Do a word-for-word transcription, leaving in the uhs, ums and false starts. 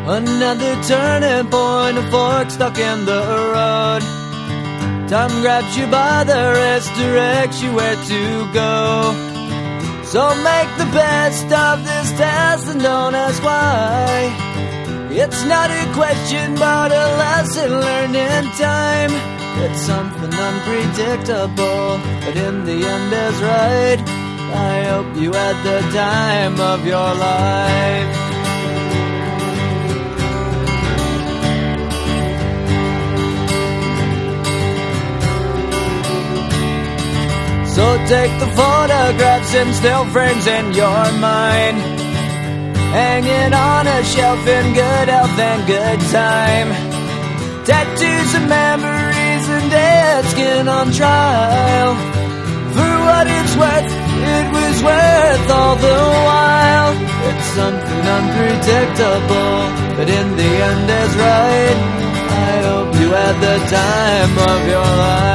Another turning point, a fork stuck in the road. Time grabs you by the wrist, directs you where to go. So make the best of this test and don't ask why. It's not a question but a lesson learned in time. It's something unpredictable, but in the end is right. I hope you had the time of your life. So take the photographs and still frames in your mind, hanging on a shelf in good health and good time. Tattoos and memories and dead skin on trial. For what it's worth, it was worth all the while. It's something unpredictable, but in the end is right. I hope you had the time of your life.